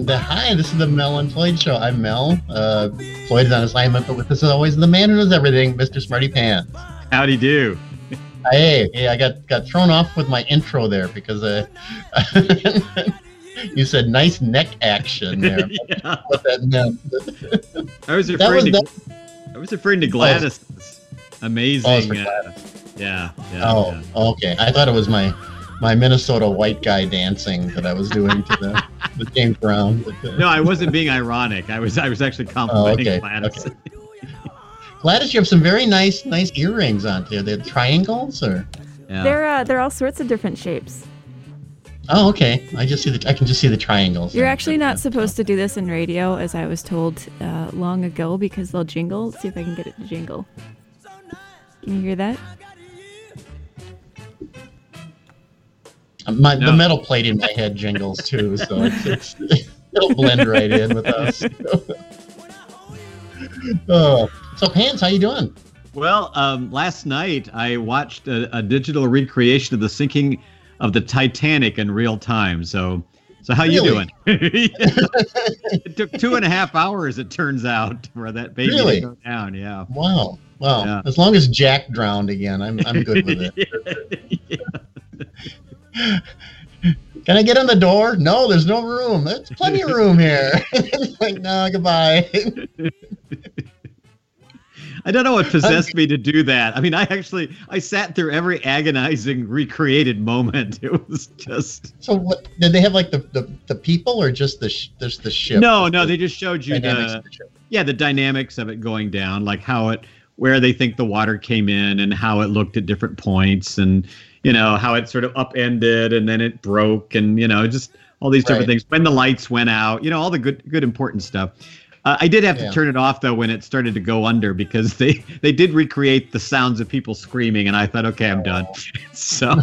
And hi, this is the Mel and Floyd Show. I'm Mel. Floyd is on assignment, but with us as always, the man who knows everything, Mr. Smarty Pants. Howdy do. Hey, I got thrown off with my intro there because you said nice neck action there. Yeah. What that meant. I was referring to Gladys. Amazing. Oh, it's for Gladys. Yeah. Okay. I thought it was my Minnesota white guy dancing that I was doing to the James Brown. No, I wasn't being ironic. I was actually complimenting Gladys. Okay. Gladys, you have some very nice earrings on there. They're triangles, or they're all sorts of different shapes. Oh, okay. I can just see the triangles. You're actually not supposed to do this in radio, as I was told long ago, because they'll jingle. Let's see if I can get it to jingle. Can you hear that? The metal plate in my head jingles too, so it'll blend right in with us. So Pants, how you doing? Well, last night I watched a digital recreation of the sinking of the Titanic in real time. So how you doing? It took 2.5 hours, it turns out, for that baby to go down. Yeah. Wow. Yeah. As long as Jack drowned again, I'm good with it. Yeah. Can I get in the door? No, there's no room. There's plenty of room here. Like, no, goodbye. I don't know what possessed me to do that. I mean, I sat through every agonizing recreated moment. It was just. So what did they have, like the people, or just the ship? No, they just showed you the dynamics of it going down, like where they think the water came in and how it looked at different points, and how it sort of upended and then it broke, and just all these different things. When the lights went out, all the good important stuff. I did have to turn it off though when it started to go under, because they did recreate the sounds of people screaming, and I thought, okay, I'm done. So,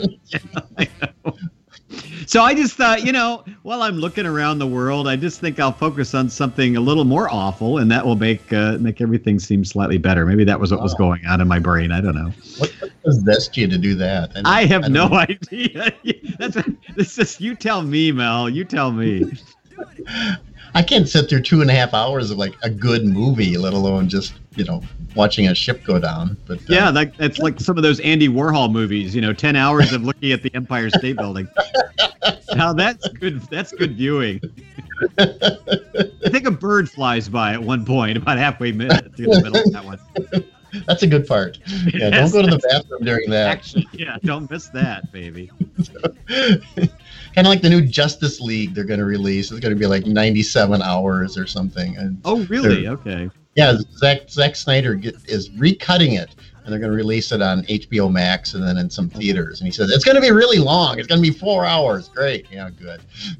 so I just thought, while I'm looking around the world, I just think I'll focus on something a little more awful, and that will make everything seem slightly better. Maybe that was what was going on in my brain. I don't know. What possessed you to do that? I have no idea. This is, you tell me, Mel. You tell me. I can't sit through 2.5 hours of like a good movie, let alone just watching a ship go down. But that's like some of those Andy Warhol movies. 10 hours of looking at the Empire State Building. Now that's good. That's good viewing. I think a bird flies by at one point, about halfway through the middle of that one. That's a good part. Yeah, Yes, don't go to the bathroom during that. Actually, don't miss that, baby. Kind of like the new Justice League they're going to release. It's going to be like 97 hours or something. And oh, really? Okay. Yeah, Zack Snyder is recutting it, and they're going to release it on HBO Max and then in some theaters. And he says, it's going to be really long. It's going to be 4 hours. Great. Yeah, good.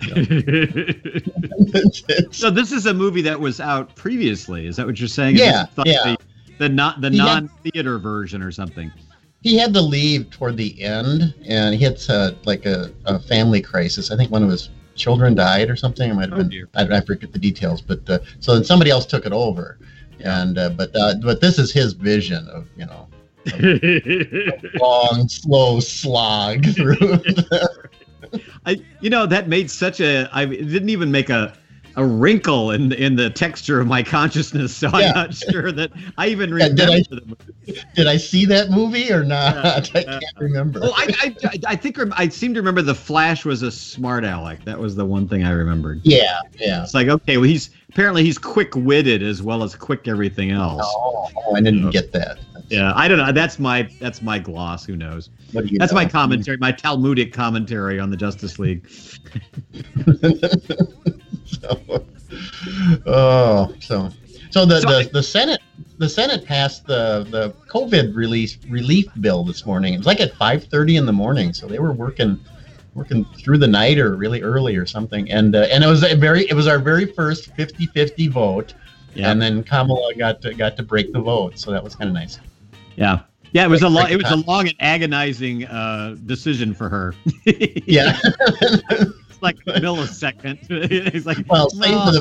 So this is a movie that was out previously. Is that what you're saying? Yeah. The non-theater version or something. He had to leave toward the end, and he had a family crisis. I think one of his children died or something. It might have been. I forget the details, but so then somebody else took it over, and but this is his vision of a long, slow slog through. That made such a. It didn't even make a wrinkle in the texture of my consciousness, so I'm not sure that I even remember the movie. Did I see that movie or not? I can't remember. Oh, I think I seem to remember the Flash was a smart aleck. That was the one thing I remembered. Yeah. It's like, okay, well, he's quick-witted as well as quick everything else. Oh, I didn't get that. I don't know. That's my gloss. Who knows? That's my commentary, my Talmudic commentary on the Justice League. So the Senate passed the COVID relief bill this morning. It was like at 5:30 in the morning, so they were working through the night or really early or something. And it was our very first 50-50 vote. Yep. And then Kamala got to break the vote, so that was kind of nice. Yeah. Yeah, it was a long and agonizing decision for her. Yeah. It's like a millisecond. It's like, well, same for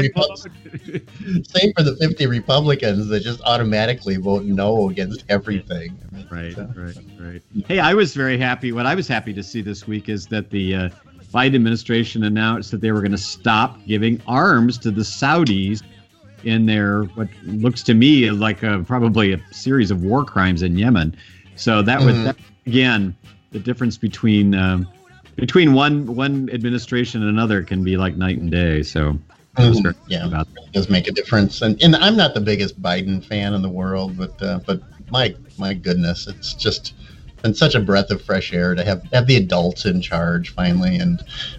the 50 Republicans that just automatically vote no against everything. Right. Hey, I was very happy. What I was happy to see this week is that the Biden administration announced that they were going to stop giving arms to the Saudis in their what looks to me like probably a series of war crimes in Yemen. So that was that, again, the difference between one administration and another can be like night and day. So it does make a difference. And I'm not the biggest Biden fan in the world, but my goodness, it's just been such a breath of fresh air to have the adults in charge finally, and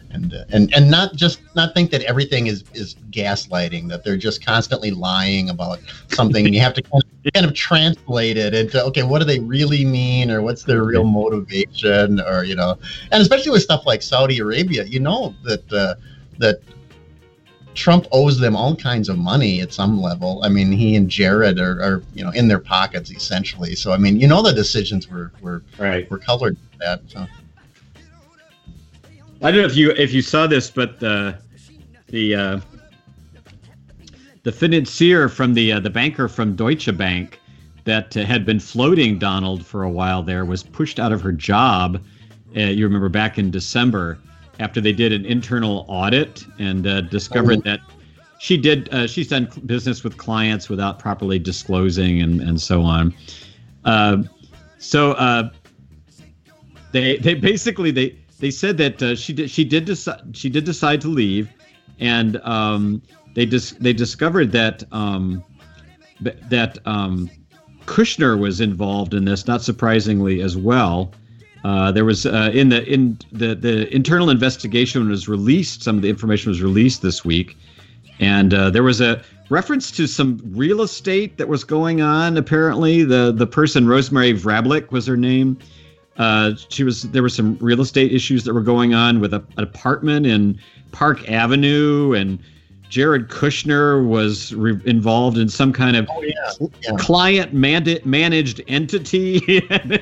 not think that everything is gaslighting, that they're just constantly lying about something, and you have to kind of translate it into, okay, what do they really mean, or what's their real motivation, or and especially with stuff like Saudi Arabia, that Trump owes them all kinds of money at some level. I mean, he and Jared are in their pockets essentially. So I mean, the decisions were colored with that. So. I don't know if you saw this, but the financier from the banker from Deutsche Bank that had been floating Donald for a while there was pushed out of her job. You remember back in December, after they did an internal audit and discovered that she's done business with clients without properly disclosing and so on. They basically they said that she did decide to leave, and they discovered that Kushner was involved in this, not surprisingly as well. There was in the internal investigation was released. Some of the information was released this week, and there was a reference to some real estate that was going on. Apparently, the person, Rosemary Vrablik was her name. There were some real estate issues that were going on with an apartment in Park Avenue, and Jared Kushner was involved in some kind of client managed entity.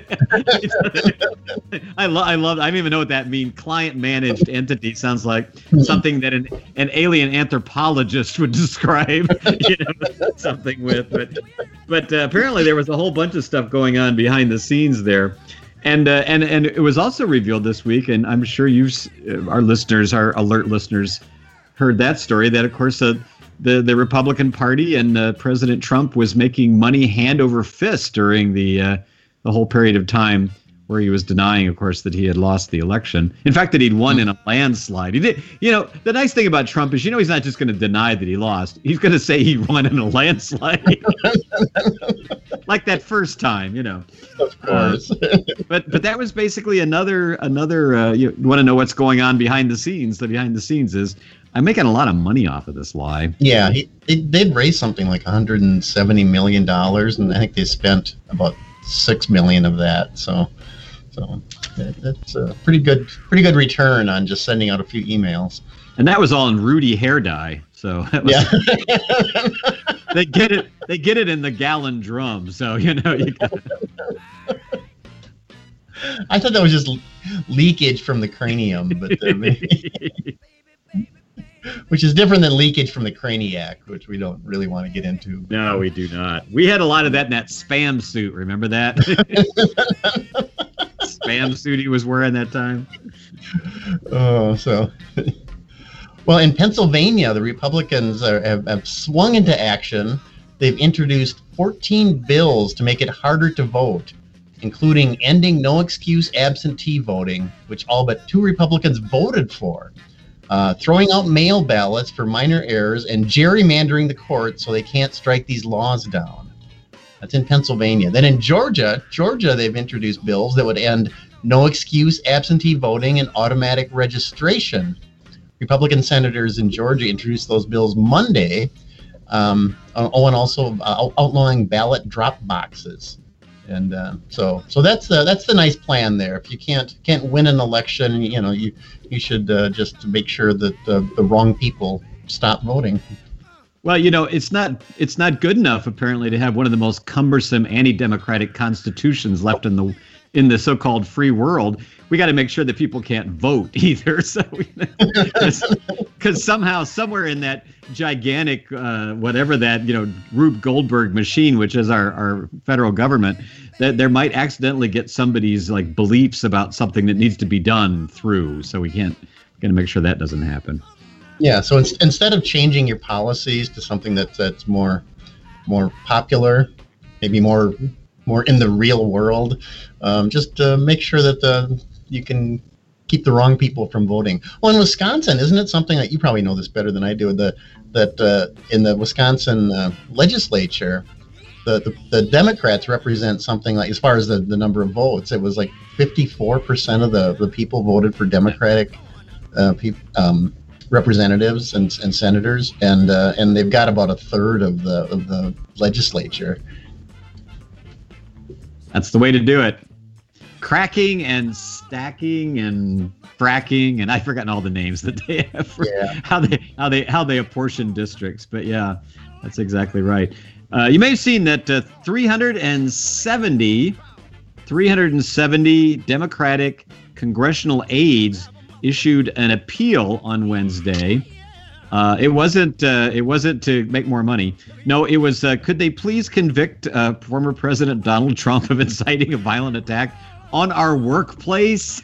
I don't even know what that means. Client managed entity sounds like something that an alien anthropologist would describe, something with. But apparently there was a whole bunch of stuff going on behind the scenes there. And it was also revealed this week, and I'm sure our alert listeners, heard that story, that of course the Republican Party and President Trump was making money hand over fist during the whole period of time where he was denying, of course, that he had lost the election. In fact, that he'd won in a landslide. He did. The nice thing about Trump is, he's not just going to deny that he lost. He's going to say he won in a landslide, like that first time. Of course. But that was basically another. You want to know what's going on behind the scenes? The behind the scenes is, I'm making a lot of money off of this lie. Yeah, they'd raised something like $170 million, and I think they spent about $6 million of that. So that's a pretty good return on just sending out a few emails. And that was all in Rudy hair dye. So they get it in the gallon drum. So you got. I thought that was just leakage from the cranium, but maybe. Which is different than leakage from the craniac, which we don't really want to get into. No, we do not. We had a lot of that in that spam suit. Remember that? Spam suit he was wearing that time. Oh, so. Well, in Pennsylvania, the Republicans have swung into action. They've introduced 14 bills to make it harder to vote, including ending no-excuse absentee voting, which all but 2 Republicans voted for. Throwing out mail ballots for minor errors, and gerrymandering the court so they can't strike these laws down. That's in Pennsylvania. Then in Georgia, they've introduced bills that would end no-excuse absentee voting and automatic registration. Republican senators in Georgia introduced those bills Monday, and also outlawing ballot drop boxes. And so that's the nice plan there. If you can't win an election, you should just make sure that the wrong people stop voting. Well, it's not good enough apparently to have one of the most cumbersome anti-democratic constitutions left in the so-called free world. We got to make sure that people can't vote either. So, because somehow, somewhere in that gigantic, whatever that, Rube Goldberg machine, which is our federal government, that there might accidentally get somebody's beliefs about something that needs to be done through. So we got going to make sure that doesn't happen. Yeah. So instead of changing your policies to something that's more popular, maybe more in the real world, just make sure that you can keep the wrong people from voting. Well, in Wisconsin, isn't it something that you probably know this better than I do? That in the Wisconsin legislature, the Democrats represent something like, as far as the number of votes, it was like 54% of the people voted for Democratic representatives and senators, and they've got about a third of the legislature. That's the way to do it. Cracking and stacking and fracking, and I've forgotten all the names that they have for how they apportion districts. But yeah, that's exactly right. You may have seen that 370 Democratic congressional aides issued an appeal on Wednesday. It wasn't to make more money. No, it was, could they please convict former President Donald Trump of inciting a violent attack on our workplace?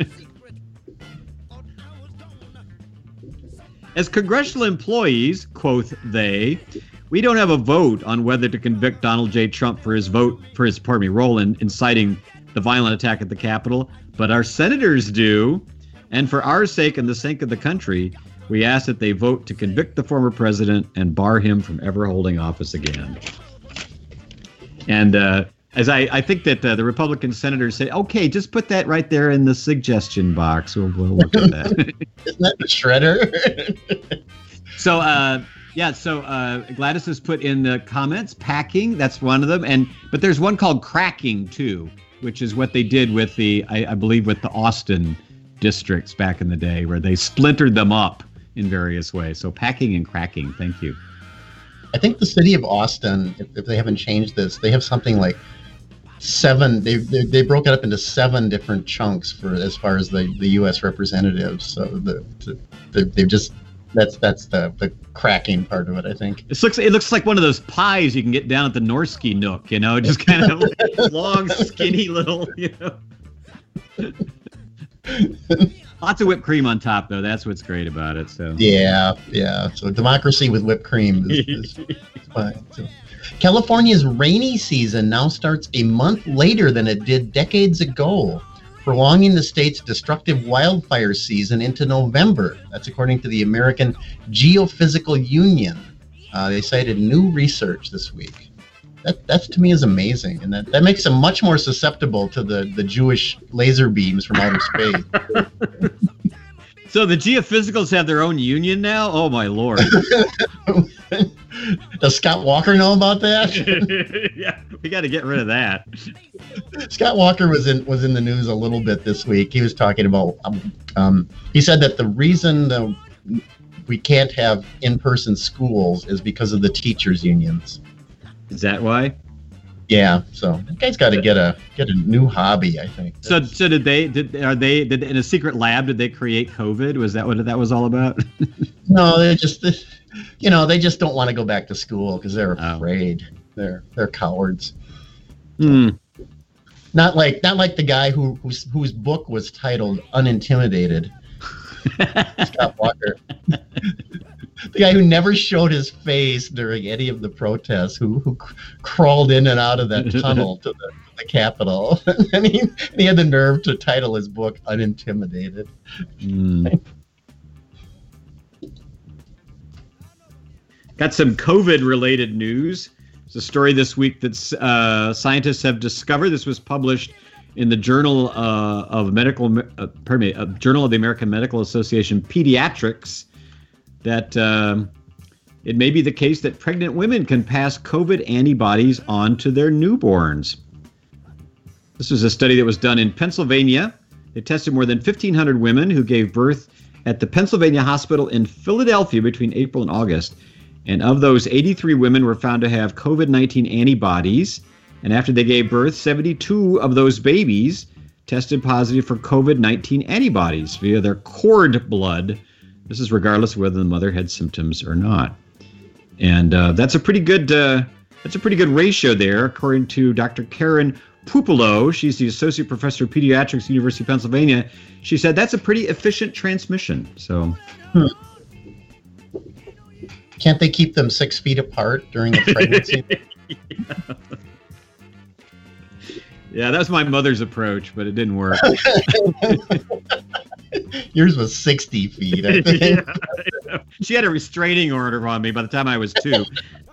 As congressional employees, quote they, we don't have a vote on whether to convict Donald J. Trump for his role in inciting the violent attack at the Capitol, but our senators do. And for our sake and the sake of the country, we ask that they vote to convict the former president and bar him from ever holding office again. And as I think that the Republican senators say, okay, just put that right there in the suggestion box. We'll look at that. Isn't that the shredder? So Gladys has put in the comments, packing, that's one of them. But there's one called cracking, too, which is what they did with I believe with the Austin districts back in the day, where they splintered them up in various ways. So packing and cracking. Thank you. I think the city of Austin, if they haven't changed this, they have something like 7. They broke it up into 7 different chunks for as far as the U.S. representatives. So they've just that's the cracking part of it, I think. It looks like one of those pies you can get down at the Norsky Nook, just kind of like long, skinny little, Lots of whipped cream on top, though. That's what's great about it. So yeah. So democracy with whipped cream is fine. So, California's rainy season now starts a month later than it did decades ago, prolonging the state's destructive wildfire season into November. That's according to the American Geophysical Union. They cited new research this week. That to me is amazing, and that makes them much more susceptible to the Jewish laser beams from outer space. So the geophysicals have their own union now? Oh my Lord. Does Scott Walker know about that? Yeah, we got to get rid of that. Scott Walker was in the news a little bit this week. He was talking about he said that the reason we can't have in-person schools is because of the teachers unions. Is that why? Yeah, so that guy's got to get a new hobby, I think. So did they in a secret lab, did they create COVID? Was that what that was all about? No, they just don't want to go back to school because they're afraid. They're cowards. Not like the guy whose book was titled Unintimidated. Scott Walker. The guy who never showed his face during any of the protests, who crawled in and out of that tunnel to the Capitol. and he had the nerve to title his book Unintimidated. Got some COVID-related news. There's a story this week that scientists have discovered. This was published in the Journal of Journal of the American Medical Association Pediatrics, that it may be the case that pregnant women can pass COVID antibodies on to their newborns. This was a study that was done in Pennsylvania. They tested more than 1,500 women who gave birth at the Pennsylvania Hospital in Philadelphia between April and August. And of those, 83 women were found to have COVID-19 antibodies. And after they gave birth, 72 of those babies tested positive for COVID-19 antibodies via their cord blood. This is regardless of whether the mother had symptoms or not. And that's a pretty good That's a pretty good ratio there, according to Dr. Karen Pupolo. She's the associate professor of pediatrics at the University of Pennsylvania. She said that's a pretty efficient transmission. So, Can't they keep them 6 feet apart during the pregnancy? Yeah, that's my mother's approach, but it didn't work. Yours was 60 feet, I think. Yeah, she had a restraining order on me by the time I was 2.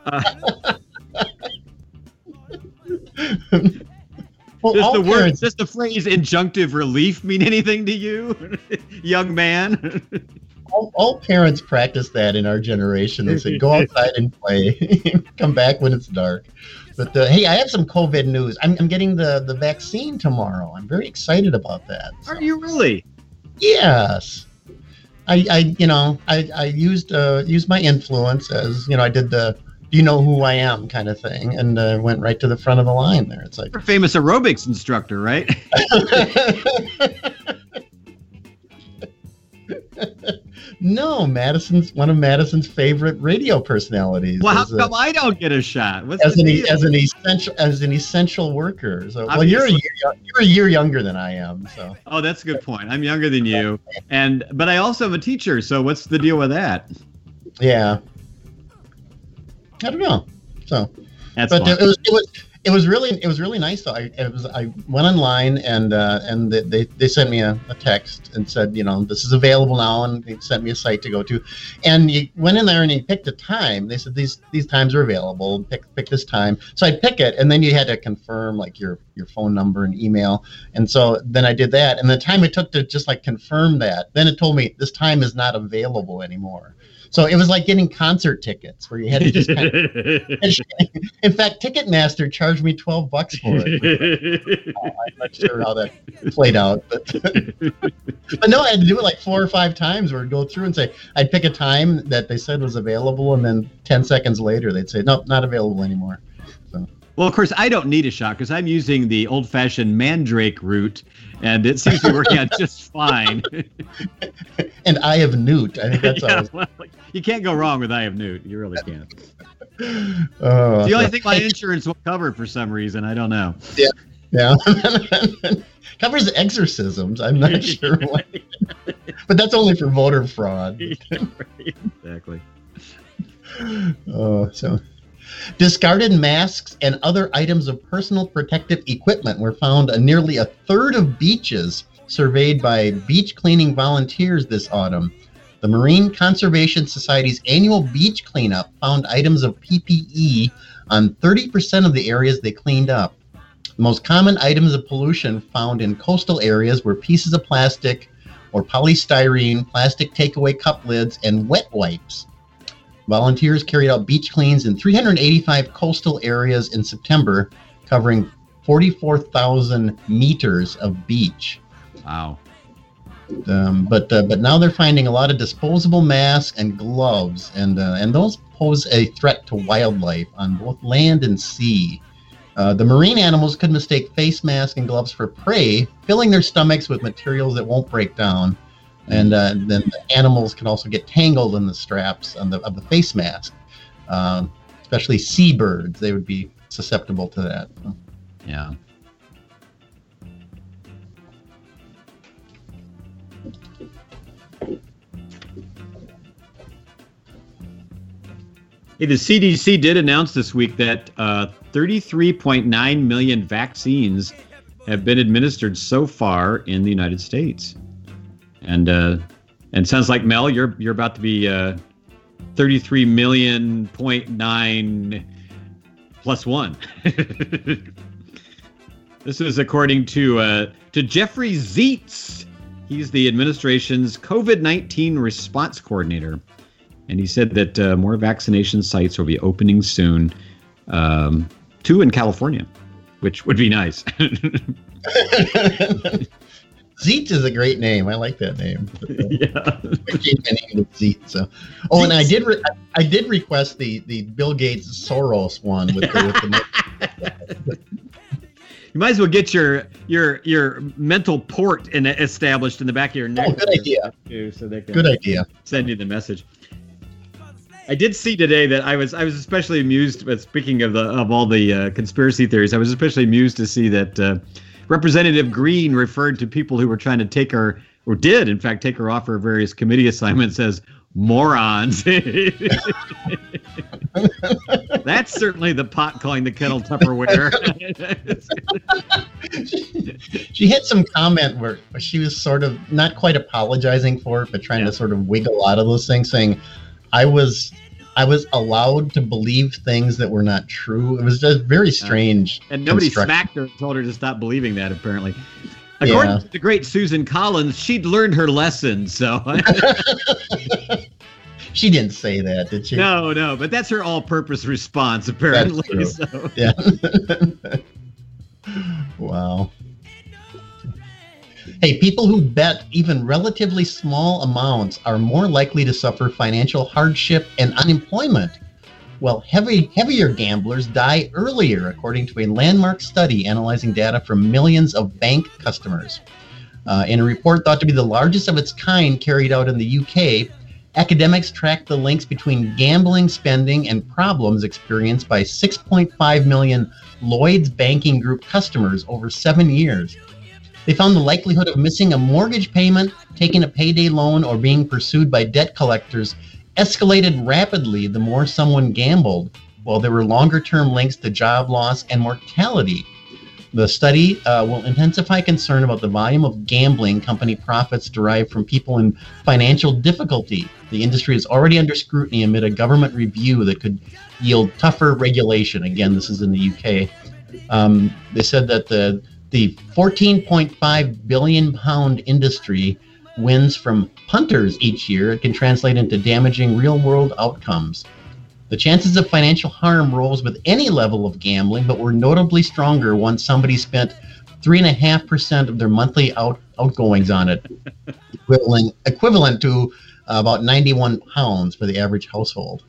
Well, does the phrase injunctive relief mean anything to you, young man? all parents practice that in our generation. They say, go outside and play. Come back when it's dark. But hey, I have some COVID news. I'm getting the vaccine tomorrow. I'm very excited about that. So. Are you really? Yes. I used my influence as, I did the do you know who I am kind of thing, and went right to the front of the line there. It's like, you're a famous aerobics instructor, right? No, one of Madison's favorite radio personalities. Well, how come I don't get a shot? As an essential worker. So, well, you're a year younger than I am. So. Oh, that's a good point. I'm younger than you, but I also am a teacher. So, what's the deal with that? Yeah, I don't know. So, that's but fun. it was really nice though. I went online and they sent me a text and said, this is available now, and they sent me a site to go to, and you went in there and you picked a time. They said these times are available. Pick this time. So I pick it, and then you had to confirm like your phone number and email, and so then I did that, and the time it took to just like confirm that, then it told me this time is not available anymore. So it was like getting concert tickets where you had to just kind of, in fact, Ticketmaster charged me $12 for it. I'm not sure how that played out, but no, I had to do it like 4 or 5 times where I'd go through and say, I'd pick a time that they said was available, and then 10 seconds later they'd say, nope, not available anymore. So. Well, of course, I don't need a shot because I'm using the old-fashioned Mandrake route, and it seems to be working out just fine. And Eye of Newt. I think that's always... Well, you can't go wrong with Eye of Newt. You really can't. Oh, it's the only thing my insurance will cover for some reason. I don't know. Yeah. Covers exorcisms. I'm not sure why. But that's only for voter fraud. Exactly. Oh, so... Discarded masks and other items of personal protective equipment were found on nearly a third of beaches surveyed by beach cleaning volunteers this autumn. The Marine Conservation Society's annual beach cleanup found items of PPE on 30% of the areas they cleaned up. The most common items of pollution found in coastal areas were pieces of plastic or polystyrene, plastic takeaway cup lids, and wet wipes. Volunteers carried out beach cleans in 385 coastal areas in September, covering 44,000 meters of beach. Wow. But now they're finding a lot of disposable masks and gloves, and those pose a threat to wildlife on both land and sea. The marine animals could mistake face masks and gloves for prey, filling their stomachs with materials that won't break down. And then the animals can also get tangled in the straps of the face mask, especially seabirds. They would be susceptible to that. Yeah. Hey, the CDC did announce this week that 33.9 million vaccines have been administered so far in the United States. And sounds like, Mel, you're about to be 33.9 plus 1. This is according to Jeffrey Zietz. He's the administration's COVID-19 response coordinator, and he said that more vaccination sites will be opening soon, 2 in California, which would be nice. Zeet is a great name. I like that name. Yeah. I changed my name to Zeet. So, and I did request the Bill Gates Soros one with the You might as well get your mental port established in the back of your neck. Oh, good idea. So they can good idea. Send you the message. I did see today that I was especially amused. But speaking of all the conspiracy theories, I was especially amused to see that Representative Green referred to people who were trying to take her, or did in fact take her off her various committee assignments as morons. That's certainly the pot calling the kettle Tupperware. She had some comment where she was sort of not quite apologizing for it, but trying to sort of wiggle out of those things, saying, I was allowed to believe things that were not true. It was just very strange. And nobody smacked her and told her to stop believing that, apparently. According to the great Susan Collins, she'd learned her lesson, so... She didn't say that, did she? No, but that's her all-purpose response, apparently. So. Yeah. Wow. Hey, people who bet even relatively small amounts are more likely to suffer financial hardship and unemployment. Well, heavier gamblers die earlier, according to a landmark study analyzing data from millions of bank customers. In a report thought to be the largest of its kind carried out in the UK, academics tracked the links between gambling spending and problems experienced by 6.5 million Lloyds Banking Group customers over 7 years. They found the likelihood of missing a mortgage payment, taking a payday loan, or being pursued by debt collectors escalated rapidly the more someone gambled, while there were longer-term links to job loss and mortality. The study will intensify concern about the volume of gambling company profits derived from people in financial difficulty. The industry is already under scrutiny amid a government review that could yield tougher regulation. Again, this is in the UK. They said that the 14.5 billion pound industry wins from punters each year. It can translate into damaging real-world outcomes. The chances of financial harm rose with any level of gambling, but were notably stronger once somebody spent 3.5% of their monthly outgoings on it, equivalent to about 91 pounds for the average household.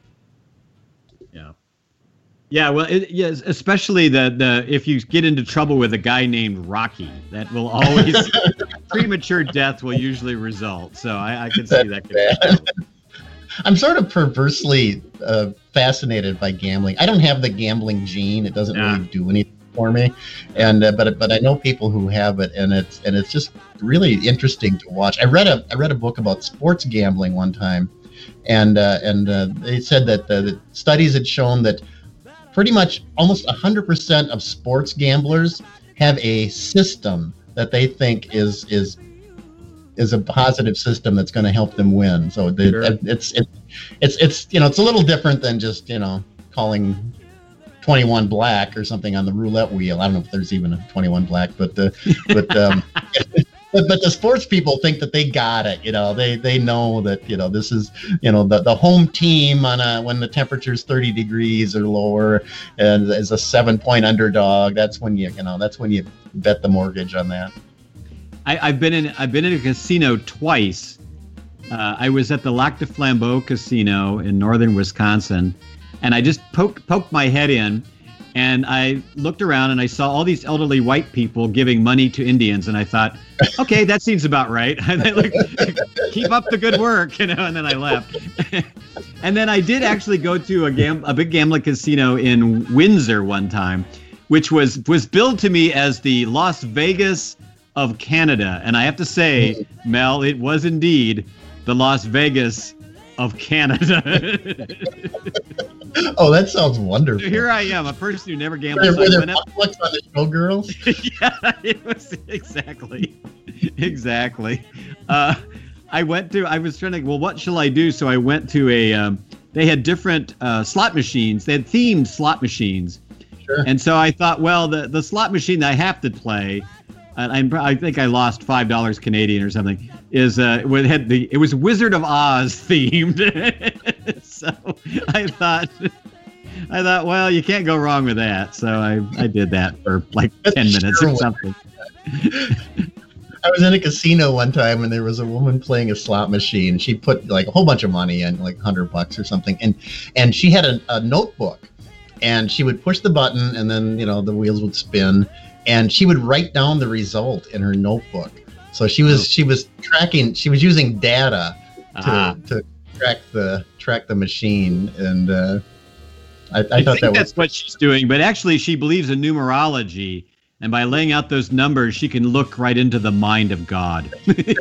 Yeah, well, yes, especially the if you get into trouble with a guy named Rocky, that will always premature death will usually result. So I can see that could happen. I'm sort of perversely fascinated by gambling. I don't have the gambling gene; it doesn't really do anything for me. And but I know people who have it, and it's just really interesting to watch. I read a book about sports gambling one time, and they said that the studies had shown that pretty much almost 100% of sports gamblers have a system that they think is a positive system that's going to help them win. So it's a little different than just calling 21 black or something on the roulette wheel. I don't know if there's even a 21 black, but the sports people think that they got it. They know that this is the home team on when the temperature's 30 degrees or lower and is a 7-point underdog. That's when you bet the mortgage on that. I've been in a casino twice. I was at the Lac du Flambeau Casino in northern Wisconsin, and I just poked my head in, and I looked around and I saw all these elderly white people giving money to Indians, and I thought, okay, that seems about right. And they keep up the good work, and then I left. And then I did actually go to a big gambling casino in Windsor one time, which was billed to me as the Las Vegas of Canada. And I have to say, Mel, it was indeed the Las Vegas of Canada. Oh, that sounds wonderful. So here I am, a person who never gambled. Were there puck on the Showgirls? Yeah, it was exactly. I was trying to, what shall I do? So I went to they had different slot machines. They had themed slot machines. Sure. And so I thought, well, the slot machine that I have to play, I think I lost $5 Canadian or something, it was Wizard of Oz themed. So I thought, well, you can't go wrong with that. So I did that for like 10 minutes or something. I was in a casino one time and there was a woman playing a slot machine. She put like a whole bunch of money in, like $100 or something. And she had a notebook, and she would push the button and then, the wheels would spin, and she would write down the result in her notebook. So she was tracking, she was using data to track the machine, and I thought think that's what she's doing. But actually, she believes in numerology, and by laying out those numbers, she can look right into the mind of God.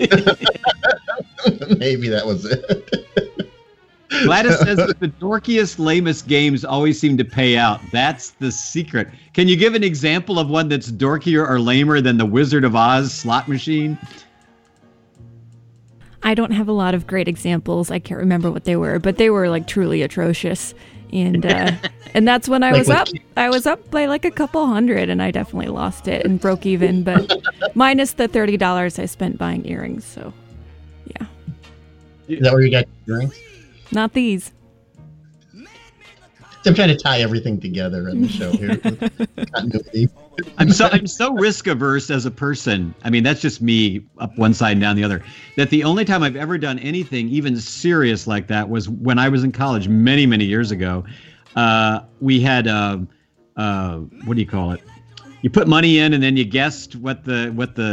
Maybe that was it. Gladys says that the dorkiest, lamest games always seem to pay out. That's the secret. Can you give an example of one that's dorkier or lamer than the Wizard of Oz slot machine? I don't have a lot of great examples. I can't remember what they were, but they were like truly atrocious. And and that's when I was up. I was up by like a couple hundred, and I definitely lost it and broke even. But minus the $30 I spent buying earrings. So, yeah. Is that where you got your earrings? Not these. I'm trying to tie everything together in the show here. Continuity. I'm so risk averse as a person. I mean, that's just me up one side and down the other. That the only time I've ever done anything even serious like that was when I was in college many, many years ago. We had what do you call it? You put money in and then you guessed what the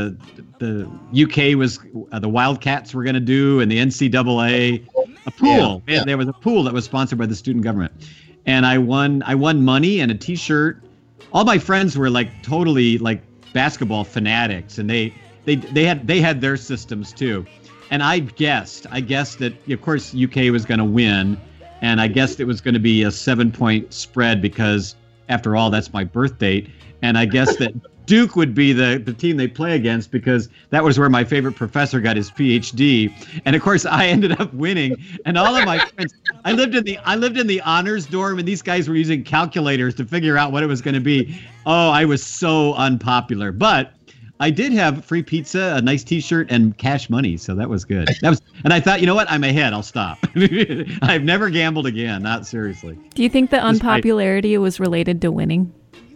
UK was, the Wildcats were going to do, and the NCAA, a pool. Yeah. There was a pool that was sponsored by the student government. And I won money and a T-shirt. All my friends were like totally like basketball fanatics, and they had their systems too. And I guessed that of course UK was going to win, and I guessed it was going to be a 7-point spread because after all that's my birth date. And I guessed that Duke would be the team they play against because that was where my favorite professor got his PhD. And of course I ended up winning. And all of my friends, I lived in the honors dorm, and these guys were using calculators to figure out what it was going to be. Oh, I was so unpopular. But I did have free pizza, a nice T-shirt, and cash money, so that was good. And I thought, you know what? I'm ahead. I'll stop. I've never gambled again. Not seriously. Do you think the unpopularity was related to winning?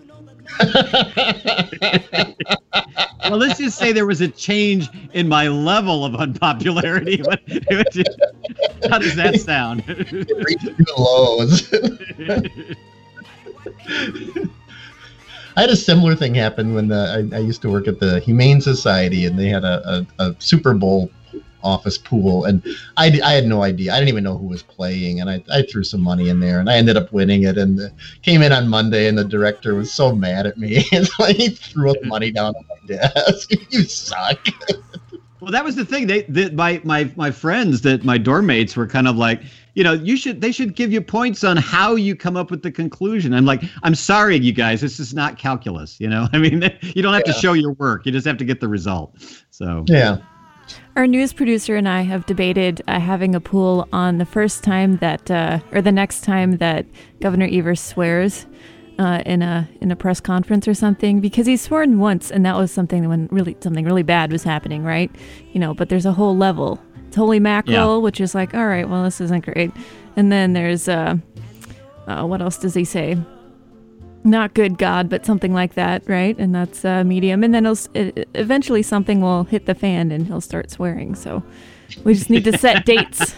Well, let's just say there was a change in my level of unpopularity. How does that sound? It reached new lows. I had a similar thing happen when I used to work at the Humane Society, and they had a Super Bowl office pool, and I had no idea. I didn't even know who was playing, and I threw some money in there, and I ended up winning it, and came in on Monday, and the director was so mad at me. It's like he threw the money down on my desk. You suck. Well, that was the thing. My friends, that my dorm mates were kind of like, you know, they should give you points on how you come up with the conclusion. I'm like, I'm sorry, you guys, this is not calculus. You know, I mean, you don't have to show your work. You just have to get the result. So yeah. Our news producer and I have debated having a pool on the first time that, or the next time that Governor Evers swears in a press conference or something, because he's sworn once, and that was something when something really bad was happening, right? You know, but there's a whole level. It's holy mackerel, which is like, all right, well, this isn't great. And then there's what else does he say? Not good God, but something like that, right? And that's medium. And then eventually something will hit the fan and he'll start swearing. So we just need to set dates.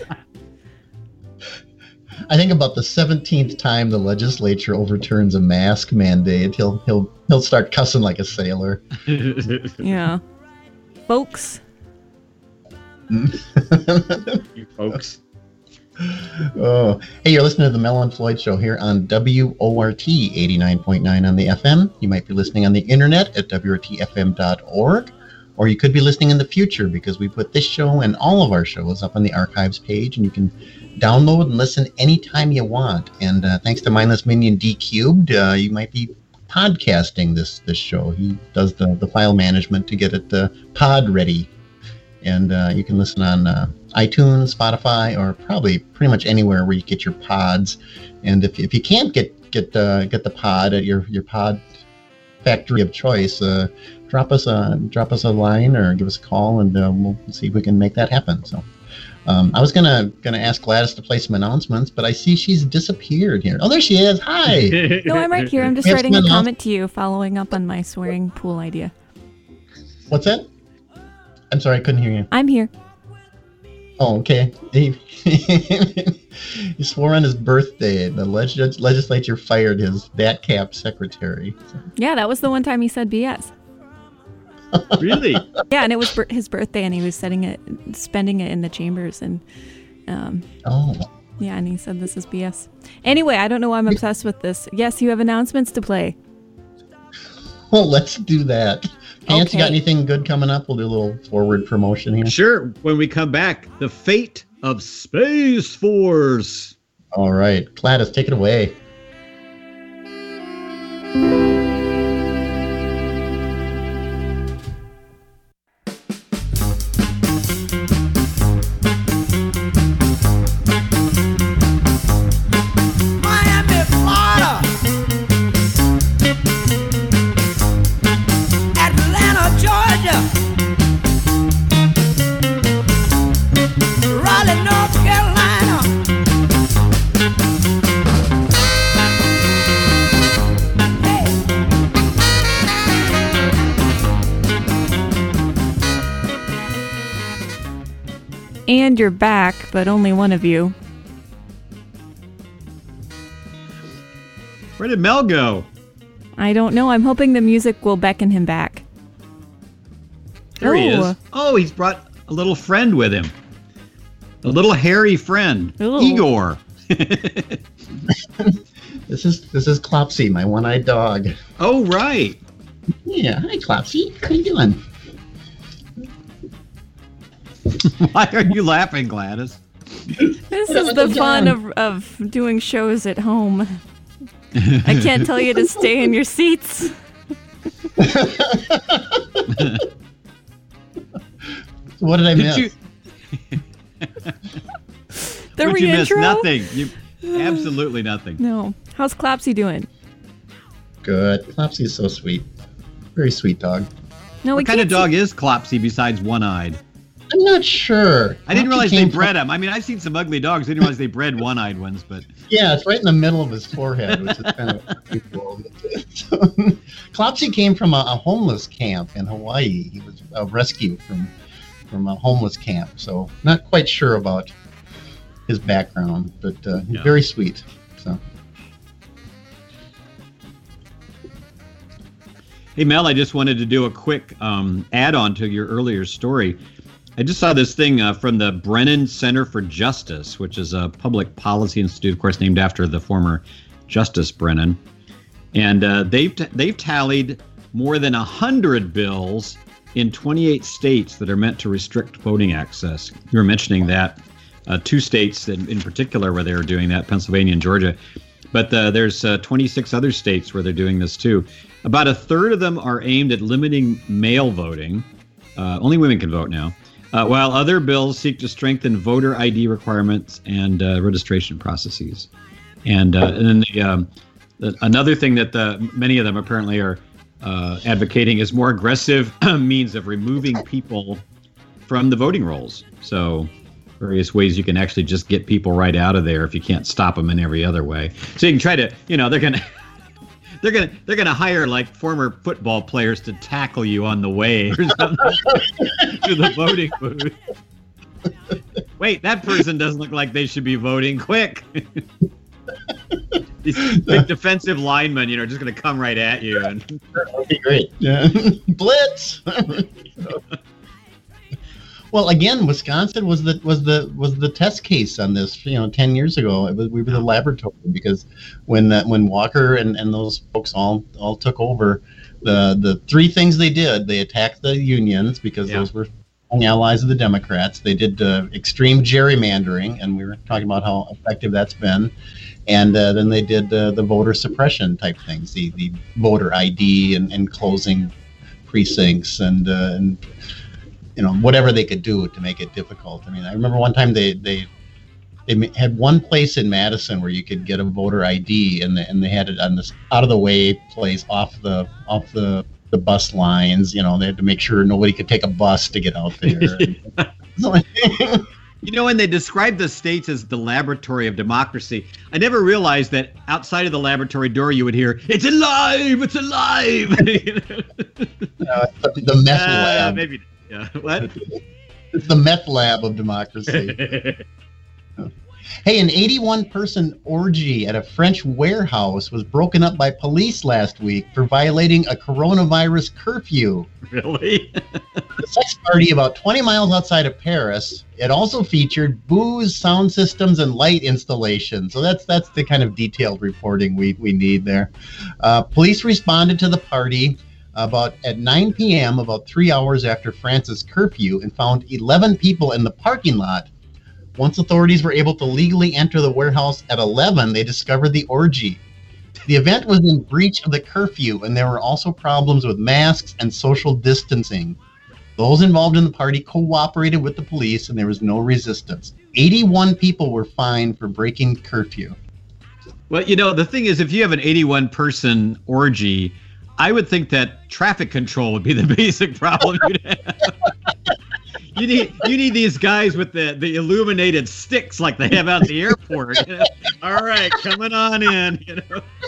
I think about the 17th time the legislature overturns a mask mandate, he'll start cussing like a sailor. Yeah. Folks. You folks. Oh, hey, you're listening to the Mel and Floyd Show here on WORT 89.9 on the FM. You might be listening on the internet at WORTFM.org, or you could be listening in the future because we put this show and all of our shows up on the archives page, and you can download and listen anytime you want. And thanks to Mindless Minion D Cubed, you might be podcasting this show. He does the file management to get it pod ready. And you can listen on iTunes, Spotify, or probably pretty much anywhere where you get your pods. And if you can't get the pod at your pod factory of choice, drop us a line or give us a call, and we'll see if we can make that happen. So I was gonna ask Gladys to play some announcements, but I see she's disappeared here. Oh, there she is. Hi. No, I'm right here. I'm just writing a comment to you, following up on my swearing pool idea. What's that? I'm sorry, I couldn't hear you. I'm here. Oh, okay. He swore on his birthday. The legislature fired his DATCAP secretary. Yeah, that was the one time he said BS. Really? Yeah, and it was his birthday, and he was spending it in the chambers, and Oh. Yeah, and he said this is BS. Anyway, I don't know why I'm obsessed with this. Yes, you have announcements to play. Well, let's do that. Pants, Okay. you got anything good coming up? We'll do a little forward promotion here. Sure. When we come back, the fate of Space Force. All right. Gladys, take it away. Miami, Florida, Atlanta, Georgia, Raleigh, North Carolina, hey. And you're back, but only one of you. Where did Mel go? I don't know. I'm hoping the music will beckon him back. There he Oh. is. Oh, he's brought a little friend with him. A little hairy friend. Ooh. Igor. This is Clopsy, my one-eyed dog. Oh, right. Yeah, hi Clopsy. How you doing? Why are you laughing, Gladys? This is the fun of doing shows at home. I can't tell you to stay in your seats. What did I miss? Did you? The What'd you miss? reintro? Nothing. You absolutely nothing. No. How's Clopsy doing? Good. Clopsy is so sweet. Very sweet dog. No, we What kind of can't dog is Clopsy besides one-eyed? I'm not sure. I didn't Clopsy realize they came bred them. I mean, I've seen some ugly dogs. I didn't realize they bred one-eyed ones, but Yeah, it's right in the middle of his forehead, which is kind of unusual. So, Clopsy came from a homeless camp in Hawaii. He was a rescue from a homeless camp, so not quite sure about his background, but Yeah. very sweet. So hey, Mel, I just wanted to do a quick add-on to your earlier story. I just saw this thing from the Brennan Center for Justice, which is a public policy institute, of course, named after the former Justice Brennan. And they've tallied more than 100 bills in 28 states that are meant to restrict voting access. You were mentioning that. Two states in particular where they were doing that, Pennsylvania and Georgia. But there's 26 other states where they're doing this too. About a third of them are aimed at limiting male voting. Only women can vote now. While other bills seek to strengthen voter ID requirements and registration processes. And then another thing that many of them apparently are advocating is more aggressive means of removing people from the voting rolls. So various ways you can actually just get people right out of there if you can't stop them in every other way. So you can try to, they're gonna hire like former football players to tackle you on the way or something to the voting booth. Wait, that person doesn't look like they should be voting. Quick! These big defensive linemen, just gonna come right at you. And that would be great. Yeah. Blitz. Well, again, Wisconsin was the test case on this. 10 years ago, we were the laboratory because when Walker and those folks all took over, the three things they did: they attacked the unions because those were allies of the Democrats. They did extreme gerrymandering, and we were talking about how effective that's been. And then they did the voter suppression type things, the voter ID and closing precincts and whatever they could do to make it difficult. I mean, I remember one time they had one place in Madison where you could get a voter ID, and they had it on this out of the way place off the bus lines. They had to make sure nobody could take a bus to get out there. when they describe the states as the laboratory of democracy, I never realized that outside of the laboratory door you would hear, "It's alive! It's alive!" The meth lab. Maybe. Yeah. What? It's the meth lab of democracy. Hey, an 81-person orgy at a French warehouse was broken up by police last week for violating a coronavirus curfew. Really? The sex party about 20 miles outside of Paris. It also featured booze, sound systems, and light installation. So that's the kind of detailed reporting we need there. Police responded to the party at 9 p.m., about 3 hours after France's curfew, and found 11 people in the parking lot. Once authorities were able to legally enter the warehouse at 11, they discovered the orgy. The event was in breach of the curfew, and there were also problems with masks and social distancing. Those involved in the party cooperated with the police, and there was no resistance. 81 people were fined for breaking curfew. Well, the thing is, if you have an 81-person orgy, I would think that traffic control would be the basic problem you'd have. You need these guys with the illuminated sticks like they have out at the airport. All right, coming on in.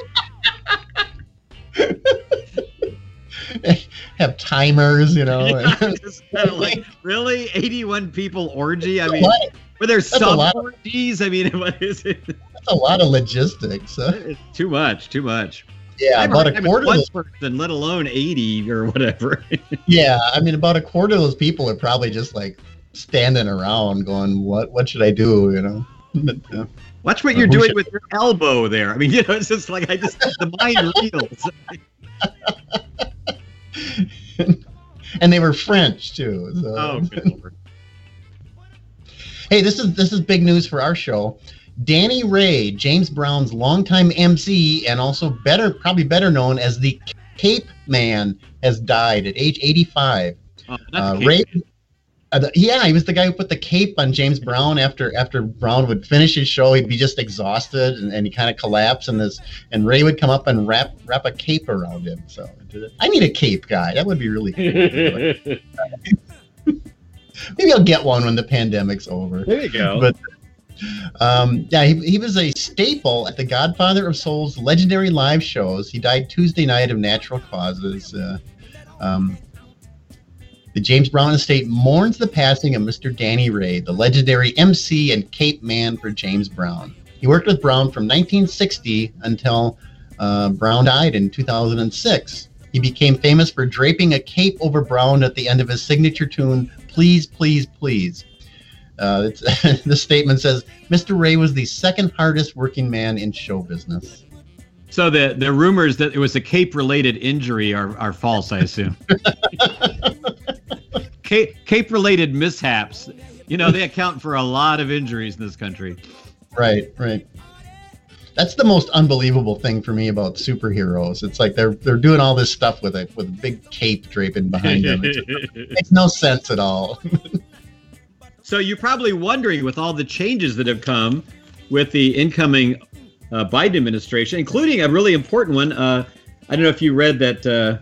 Have timers, Yeah, just kind of like, really? 81 people orgy? I mean, were there some orgies? I mean, what is it? That's a lot of logistics. It's too much. Yeah, about a quarter of those person, let alone 80 or whatever. Yeah, I mean, about a quarter of those people are probably just like standing around going, what should I do, But, watch what you're doing with your elbow there. I mean, it's just like, the mind reels. And they were French too. So. Oh, good Lord. Hey, this is big news for our show. Danny Ray, James Brown's longtime MC and also probably better known as the Cape Man, has died at age 85. Oh, Ray, he was the guy who put the cape on James Brown after Brown would finish his show. He'd be just exhausted and he kind of collapse, and Ray would come up and wrap a cape around him. So I need a cape guy. That would be really cool. Maybe I'll get one when the pandemic's over. There you go. But he was a staple at the Godfather of Soul's legendary live shows. He died Tuesday night of natural causes. The James Brown estate mourns the passing of Mr. Danny Ray, the legendary MC and Cape Man for James Brown. He worked with Brown from 1960 until Brown died in 2006. He became famous for draping a cape over Brown at the end of his signature tune, Please, Please, Please. The statement says, Mr. Ray was the second hardest working man in show business. So the rumors that it was a cape-related injury are false, I assume. Cape-related mishaps, they account for a lot of injuries in this country. Right. That's the most unbelievable thing for me about superheroes. It's like they're doing all this stuff with a big cape draping behind them. It makes no sense at all. So you're probably wondering, with all the changes that have come with the incoming Biden administration, including a really important one. I don't know if you read that the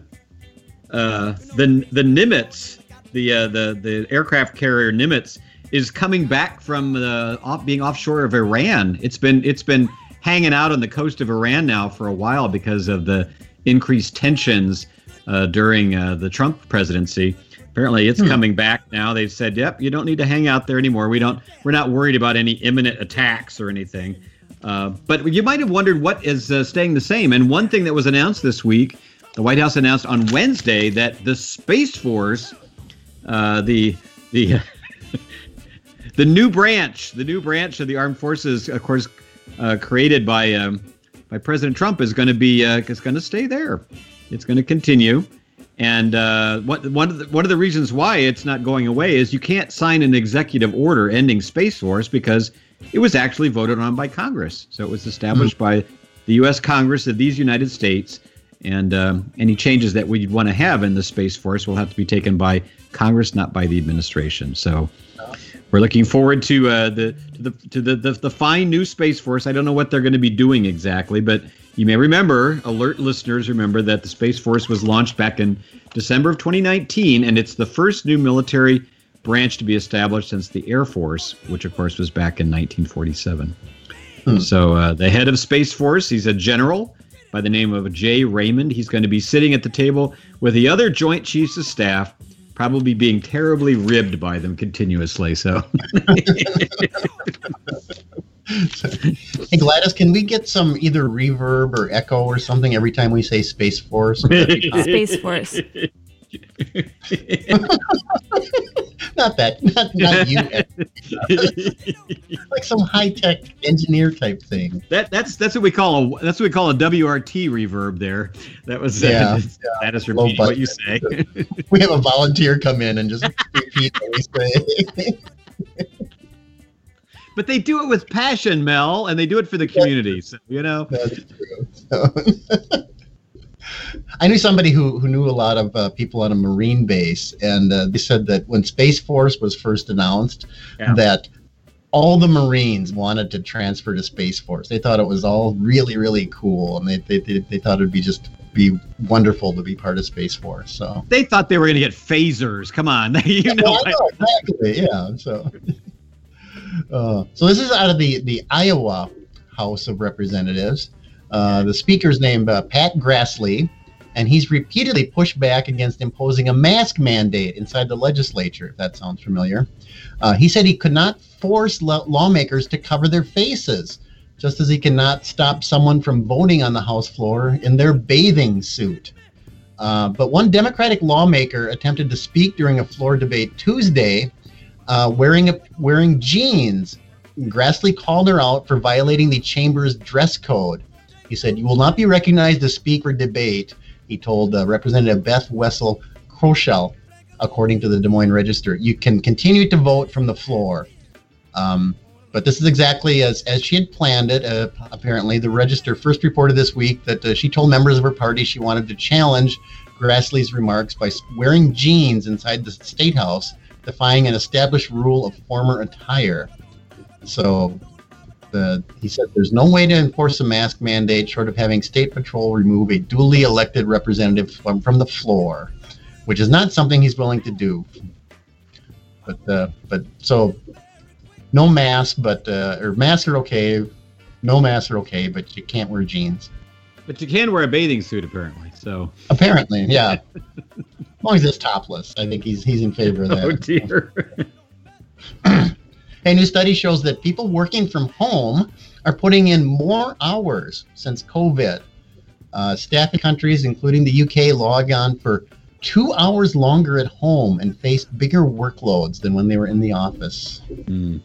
Nimitz, the aircraft carrier Nimitz, is coming back from being offshore of Iran. It's been hanging out on the coast of Iran now for a while because of the increased tensions during the Trump presidency. Apparently, it's coming back now. They've said, "Yep, you don't need to hang out there anymore. We're not worried about any imminent attacks or anything." But you might have wondered what is staying the same. And one thing that was announced this week, the White House announced on Wednesday that the Space Force, the new branch of the armed forces, of course, created by President Trump, is going to stay there. It's going to continue. And one of the reasons why it's not going away is you can't sign an executive order ending Space Force because it was actually voted on by Congress. So it was established by the U.S. Congress of these United States, and any changes that we want to have in the Space Force will have to be taken by Congress, not by the administration. So we're looking forward to the fine new Space Force. I don't know what they're going to be doing exactly, but you may remember, alert listeners remember, that the Space Force was launched back in December of 2019, and it's the first new military branch to be established since the Air Force, which of course was back in 1947. So the head of Space Force, he's a general by the name of Jay Raymond. He's going to be sitting at the table with the other Joint Chiefs of Staff, probably being terribly ribbed by them continuously. So Hey Gladys, can we get some either reverb or echo or something every time we say Space Force? Space Force. Not you. Like some high-tech engineer type thing. That's what we call a WRT reverb there. That was that is repeating what you say. We have a volunteer come in and just repeat what we say. But they do it with passion, Mel, and they do it for the community. So, That's true. So, I knew somebody who knew a lot of people on a Marine base, and they said that when Space Force was first announced, that all the Marines wanted to transfer to Space Force. They thought it was all really, really cool, and they thought it would be wonderful to be part of Space Force. So they thought they were going to get phasers. Come on, exactly. Yeah. So this is out of the Iowa House of Representatives. The speaker's named Pat Grassley, and he's repeatedly pushed back against imposing a mask mandate inside the legislature, if that sounds familiar. He said he could not force lawmakers to cover their faces, just as he cannot stop someone from voting on the House floor in their bathing suit. But one Democratic lawmaker attempted to speak during a floor debate Tuesday wearing jeans. Grassley called her out for violating the chamber's dress code. He said, "You will not be recognized to speak or debate," he told Representative Beth Wessel Kroschel, according to the Des Moines Register. "You can continue to vote from the floor." But this is exactly as she had planned it. Apparently, the Register first reported this week that she told members of her party she wanted to challenge Grassley's remarks by wearing jeans inside the State House, defying an established rule of former attire. So he said there's no way to enforce a mask mandate short of having State Patrol remove a duly elected representative from the floor, which is not something he's willing to do. But so no mask, or masks are okay. No masks are okay, but you can't wear jeans. But you can wear a bathing suit, apparently. So apparently, yeah. As long as it's topless, I think he's in favor of that. Oh dear. A new study shows that people working from home are putting in more hours since COVID. Staff in countries, including the UK, log on for 2 hours longer at home and face bigger workloads than when they were in the office. Mm.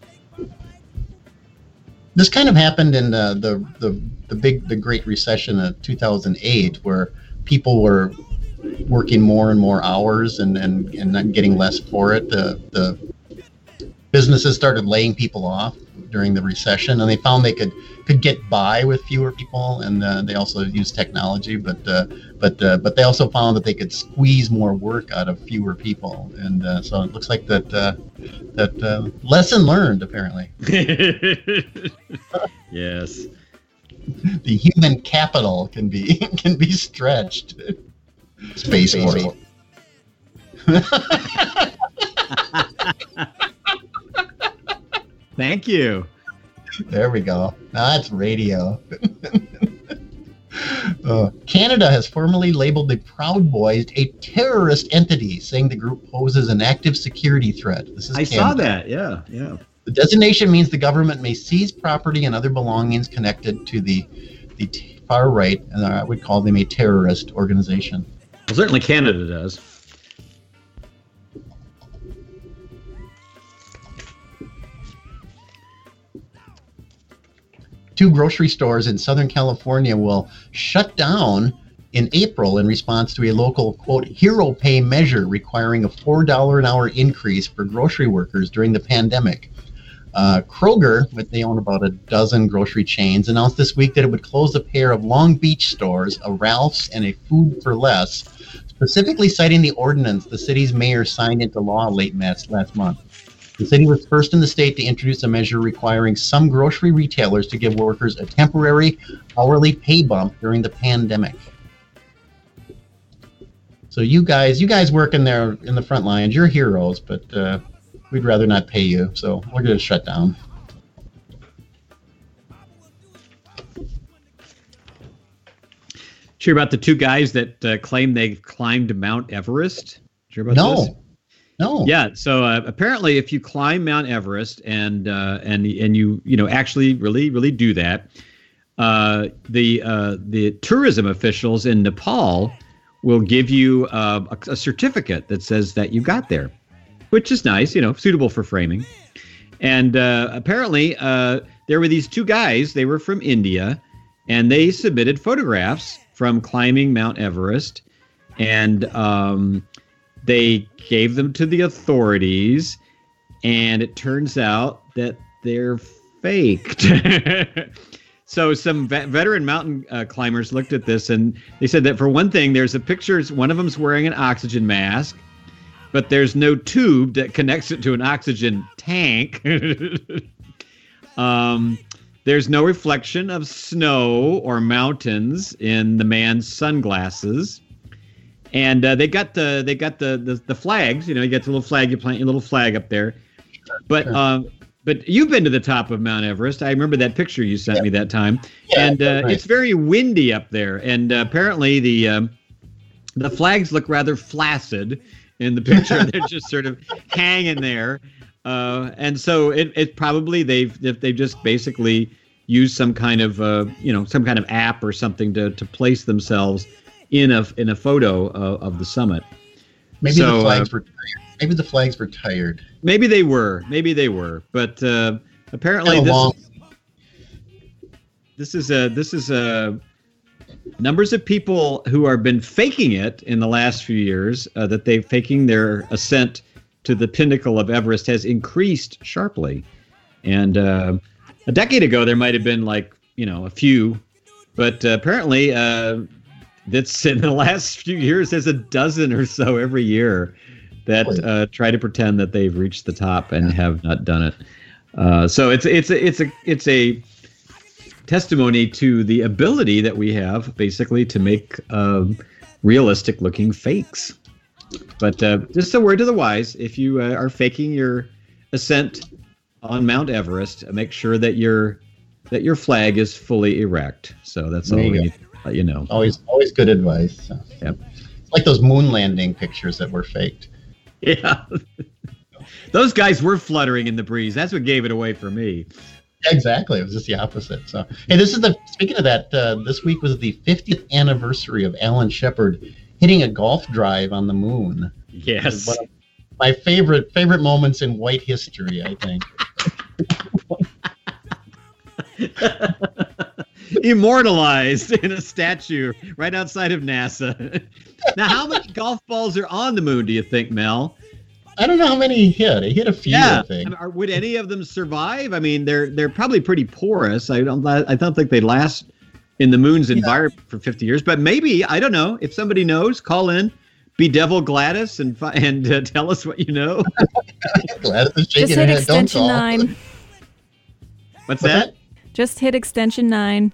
This kind of happened in the Great Recession of 2008, where people were working more and more hours and not getting less for it. The businesses started laying people off during the recession, and they found they could get by with fewer people, and they also used technology, but they also found that they could squeeze more work out of fewer people, and so it looks like that lesson learned, apparently. Yes, the human capital can be stretched. Space Force. Thank you. There we go. Now that's radio. Canada has formally labeled the Proud Boys a terrorist entity, saying the group poses an active security threat. This is Canada. Saw that. Yeah. The designation means the government may seize property and other belongings connected to the far right, and I would call them a terrorist organization. Well, certainly Canada does. Two grocery stores in Southern California will shut down in April in response to a local, quote, hero pay measure requiring a $4 an hour increase for grocery workers during the pandemic. Kroger, they own about a dozen grocery chains, announced this week that it would close a pair of Long Beach stores, a Ralph's and a Food for Less, specifically citing the ordinance the city's mayor signed into law late last month. The city was first in the state to introduce a measure requiring some grocery retailers to give workers a temporary hourly pay bump during the pandemic. So you guys working there in the front lines, you're heroes, but we'd rather not pay you, so we're going to shut down. Did you hear about the two guys that claim they climbed Mount Everest? Did you hear about this? No. Yeah. So apparently, if you climb Mount Everest and you actually really do that, the tourism officials in Nepal will give you a certificate that says that you got there, which is nice, suitable for framing. And apparently, there were these two guys. They were from India, and they submitted photographs from climbing Mount Everest, and they gave them to the authorities, and it turns out that they're faked. So some veteran mountain climbers looked at this, and they said that for one thing, there's a picture, one of them's wearing an oxygen mask, but there's no tube that connects it to an oxygen tank. There's no reflection of snow or mountains in the man's sunglasses. And they got the flags. You get the little flag. You plant your little flag up there. But you've been to the top of Mount Everest. I remember that picture you sent me that time. Yeah, and it's very windy up there. And apparently the flags look rather flaccid in the picture. They're just sort of hanging there. And so it probably they've just basically used some kind of app or something to place themselves in a photo of the summit. Maybe the flags were tired. Maybe the flags were tired. Maybe they were. But apparently this is numbers of people who have been faking it in the last few years, that they're faking their ascent to the pinnacle of Everest has increased sharply. And a decade ago, there might have been a few, but apparently that's in the last few years, there's a dozen or so every year that try to pretend that they've reached the top and have not done it. So it's a testimony to the ability that we have basically to make realistic looking fakes. But just a word to the wise: if you are faking your ascent on Mount Everest, make sure that your flag is fully erect. So that's all we need to let you know. Always good advice. So. Yep. It's like those moon landing pictures that were faked. Yeah. Those guys were fluttering in the breeze. That's what gave it away for me. Exactly. It was just the opposite. So, hey, speaking of that, this week was the 50th anniversary of Alan Shepard hitting a golf drive on the moon. Yes. One of my favorite moments in white history, I think. Immortalized in a statue right outside of NASA. Now, how many golf balls are on the moon, do you think, Mel? I don't know how many he hit. He hit a few, I think. Would any of them survive? I mean, they're probably pretty porous. I don't think they last in the moon's environment for 50 years. But maybe, I don't know. If somebody knows, call in. Bedevil Gladys and tell us what you know. Gladys is shaking Just her hit head. extension 9. What's that? Just hit extension 9.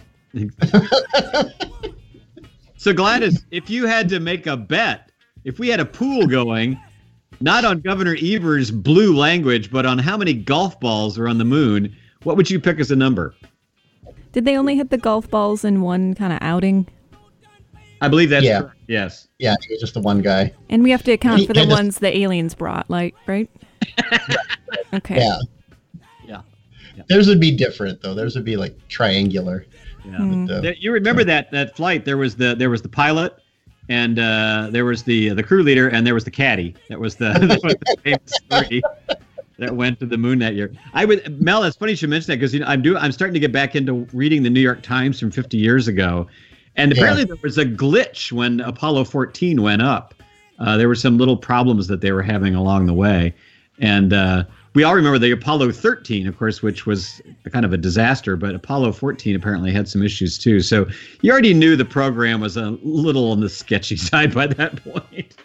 So Gladys, if you had to make a bet, if we had a pool going, not on Governor Evers' blue language, but on how many golf balls are on the moon, what would you pick as a number? Did they only hit the golf balls in one kind of outing? I believe that's correct. Yes. Yeah, he was just the one guy. And we have to account for the ones the aliens brought, right? Okay. Yeah. Theirs would be different, though. Theirs would be triangular. Yeah. But, you remember that flight? There was the pilot, and there was the crew leader, and there was the caddy. That was the famous three that went to the moon that year. Mel, it's funny you should mention that because I'm starting to get back into reading the New York Times from 50 years ago, and apparently there was a glitch when Apollo 14 went up. There were some little problems that they were having along the way, and we all remember the Apollo 13, of course, which was kind of a disaster, but Apollo 14 apparently had some issues too. So you already knew the program was a little on the sketchy side by that point.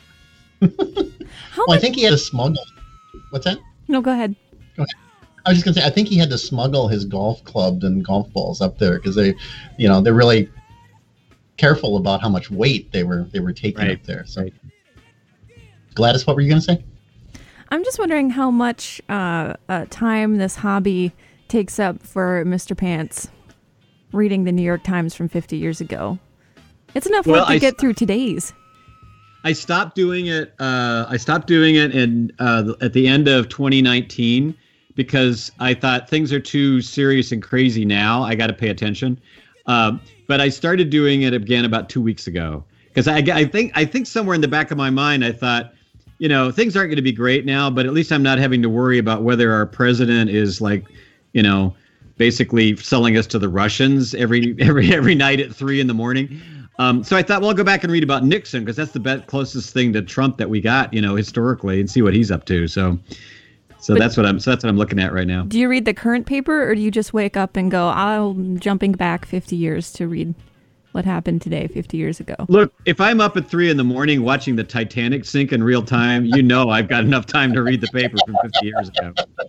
I think he had to smuggle. What's that? No, go ahead. I was just going to say, I think he had to smuggle his golf clubs and golf balls up there because they're really careful about how much weight they were taking up there. So, Gladys, what were you going to say? I'm just wondering how much time this hobby takes up for Mr. Pants reading the New York Times from 50 years ago. It's enough work to get through today's. I stopped doing it. I stopped doing it at the end of 2019 because I thought things are too serious and crazy now. I got to pay attention. But I started doing it again about 2 weeks ago because I think somewhere in the back of my mind I thought, things aren't going to be great now, but at least I'm not having to worry about whether our president is like, basically selling us to the Russians every night at 3 a.m. So I thought, well, I'll go back and read about Nixon because that's the closest thing to Trump that we got, historically, and see what he's up to. So that's what I'm looking at right now. Do you read the current paper, or do you just wake up and go, I'm jumping back 50 years to read what happened today 50 years ago? Look, if I'm up at 3 a.m. watching the Titanic sink in real time, I've got enough time to read the paper from 50 years ago.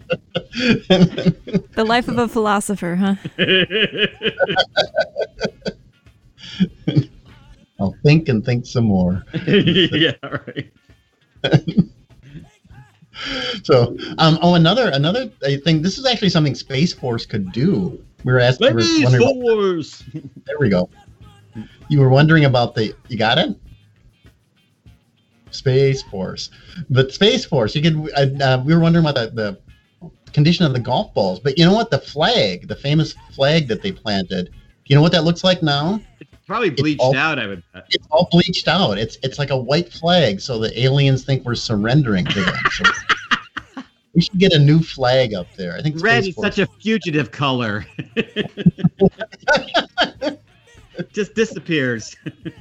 The life of a philosopher, huh? I'll think and think some more. Yeah, right. So, another thing. This is actually something Space Force could do. We were asking. Space Force. There we go. You were wondering about you got it? Space Force. But Space Force, you could. We were wondering about the condition of the golf balls. But you know what? The flag, the famous flag that they planted. You know what that looks like now? It's probably bleached out, I would bet. It's all bleached out. It's like a white flag, so the aliens think we're surrendering to them. So we should get a new flag up there. I think red is such a fugitive color. It just disappears.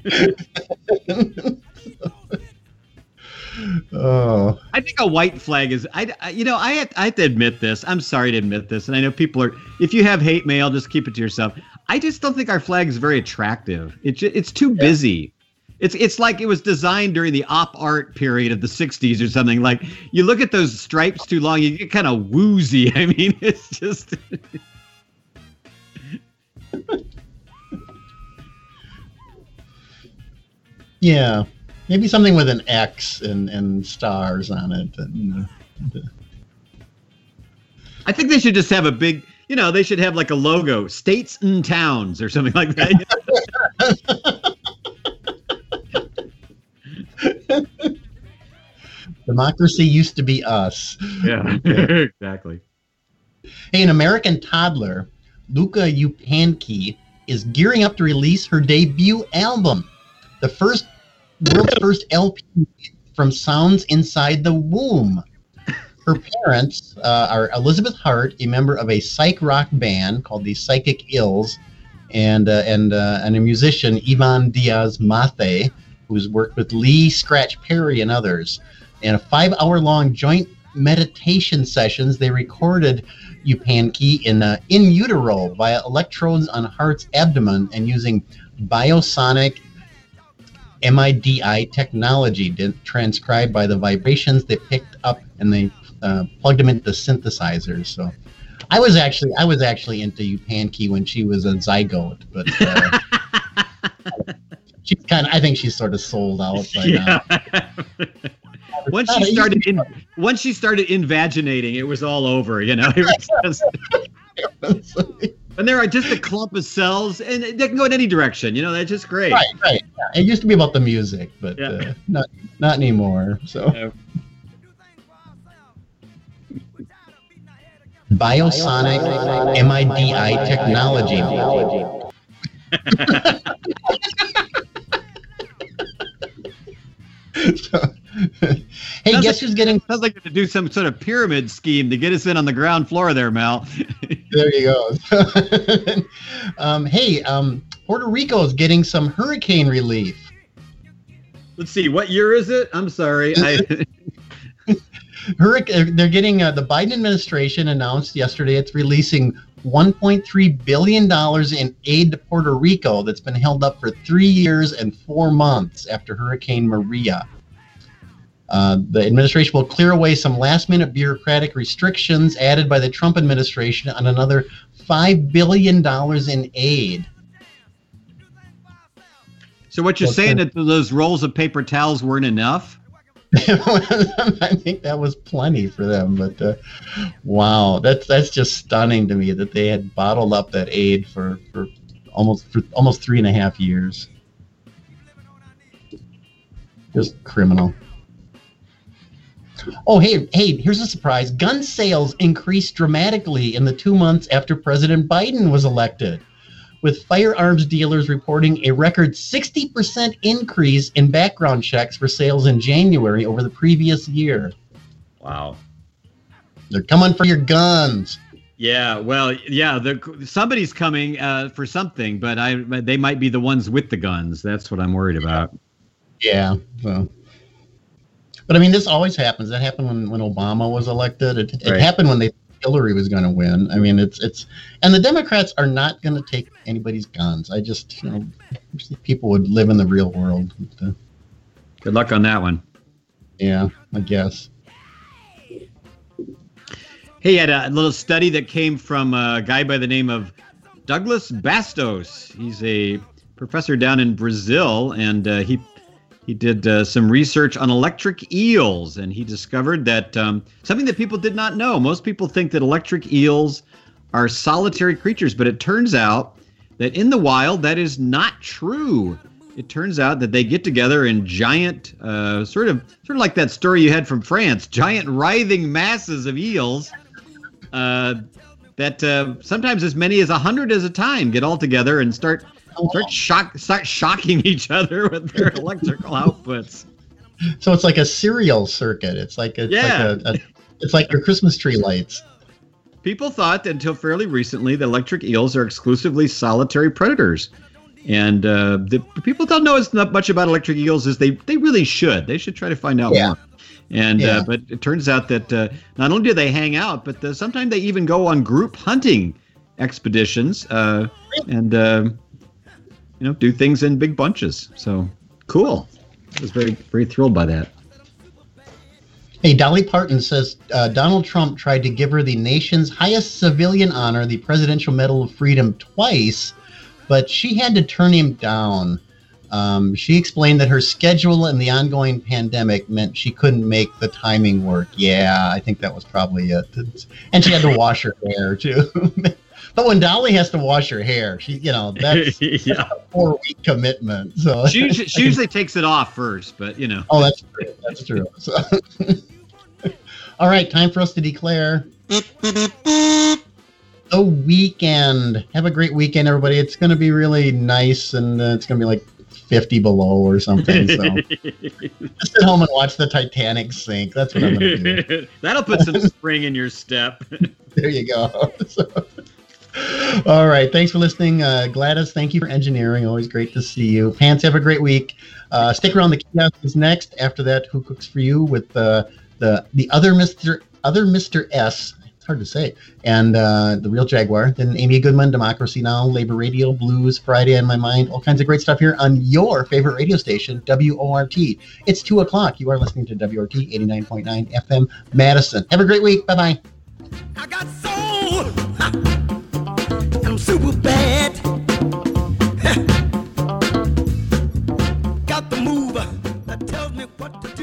Oh, I think a white flag is. I have to admit this. I'm sorry to admit this, and I know people are. If you have hate mail, just keep it to yourself. I just don't think our flag is very attractive. It's too busy. It's like it was designed during the op art period of the 60s or something. Like you look at those stripes too long, you get kind of woozy. I mean, it's just. Yeah, maybe something with an X and stars on it. I think they should just have a big, they should have like a logo, states and towns or something like that. Democracy used to be us. Yeah, exactly. Hey, an American toddler, Luca Yupanqui, is gearing up to release her debut album. The world's first LP from Sounds Inside the Womb. Her parents are Elizabeth Hart, a member of a psych rock band called the Psychic Ills, and a musician, Ivan Diaz Mathe, who's worked with Lee Scratch Perry and others. And a 5-hour-long joint meditation sessions, they recorded Yupanqui in utero via electrodes on Hart's abdomen and using biosonic MIDI technology transcribed by the vibrations they picked up, and they plugged them into the synthesizers. So I was actually into Yupanqui when she was a zygote, but I think she's sort of sold out by now. Once she started invaginating, it was all over, It was just, and there are just a clump of cells, and they can go in any direction. That's just great. Right. Yeah. It used to be about the music, but not anymore. So. Yeah. Biosonic MIDI technology. Hey, guess who's getting... Sounds like to do some sort of pyramid scheme to get us in on the ground floor there, Mel. There you go. Puerto Rico is getting some hurricane relief. Let's see, what year is it? I'm sorry. They're getting the Biden administration announced yesterday it's releasing $1.3 billion in aid to Puerto Rico that's been held up for 3 years and 4 months after Hurricane Maria. The administration will clear away some last-minute bureaucratic restrictions added by the Trump administration on another $5 billion in aid. So what you're saying that those rolls of paper towels weren't enough? I think that was plenty for them, but wow, that's just stunning to me that they had bottled up that aid for almost 3.5 years. Just criminal. Oh, hey, here's a surprise. Gun sales increased dramatically in the 2 months after President Biden was elected, with firearms dealers reporting a record 60% increase in background checks for sales in January over the previous year. Wow. They're coming for your guns. Yeah, well, yeah, somebody's coming for something, but they might be the ones with the guns. That's what I'm worried about. Yeah, so. But I mean, this always happens. That happened when Obama was elected. It Right. happened when Hillary was going to win. I mean, it's and the Democrats are not going to take anybody's guns. I just, wish people would live in the real world. Good luck on that one. Yeah, I guess. Hey, you had a little study that came from a guy by the name of Douglas Bastos. He's a professor down in Brazil, and he did some research on electric eels, and he discovered that something that people did not know. Most people think that electric eels are solitary creatures, but it turns out that in the wild, that is not true. It turns out that they get together in giant, sort of like that story you had from France, giant writhing masses of eels that sometimes as many as 100 at a time get all together and start shocking each other with their electrical outputs. So it's like a serial circuit. It's like it's like your Christmas tree lights. People thought until fairly recently that electric eels are exclusively solitary predators. And the people don't know as much about electric eels as they really should. They should try to find out more. And but it turns out that not only do they hang out, but sometimes they even go on group hunting expeditions and do things in big bunches. So cool. I was very, very thrilled by that. Hey, Dolly Parton says Donald Trump tried to give her the nation's highest civilian honor, the Presidential Medal of Freedom, twice, but she had to turn him down. She explained that her schedule and the ongoing pandemic meant she couldn't make the timing work. Yeah, I think that was probably it. And she had to wash her hair, too. But when Dolly has to wash her hair, that's a 4-week commitment. So she usually takes it off first, but Oh, that's true. That's true. So, all right, time for us to declare the weekend. Have a great weekend, everybody. It's going to be really nice, and it's going to be like 50 below or something. So just sit home and watch the Titanic sink. That's what I'm going to do. That'll put some spring in your step. There you go. All right. Thanks for listening. Gladys, thank you for engineering. Always great to see you. Pants, have a great week. Stick around. The kiosk is next. After that, Who Cooks for You with the other Mr. S. It's hard to say. And the Real Jaguar. Then Amy Goodman, Democracy Now!, Labor Radio, Blues, Friday on My Mind. All kinds of great stuff here on your favorite radio station, WORT. It's 2 o'clock. You are listening to WORT 89.9 FM Madison. Have a great week. Bye-bye. I got soul. I'm super bad. Got the move that tells me what to do.